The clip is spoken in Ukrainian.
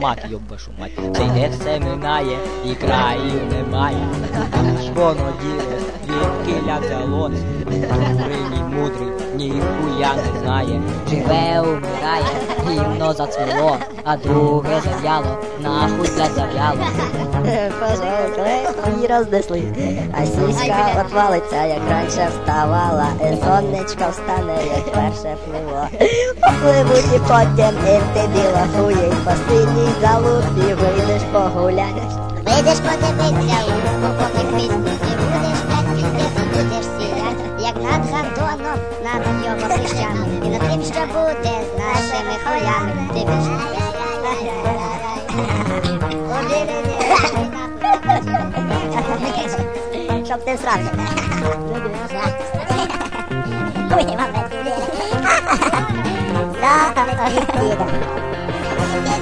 мати, йоб вашу мать. Цей все минає і країв немає. Воно діле, звідкиля взялось. Мудрий, мудрий, ніхуя не знає. Живе, умирає, гімно зацвіло, а друге зав'яло, нахуй блядь зав'яло. Пожовкли і рознесли, а сіська отвалиться, як раніше вставала, і сонечко встане, як перше пливо. Попливуть і потім, і ти біла хує, і по синій залупі вийдеш погулянеш. Вийдеш подивитися у поки пісні, і будеш п'ять, ти будеш сіять, як над гандоном, над його хрещами, і над тим, що буде з нашими хуями. Ти більше щоб ти срався. Хуй вам,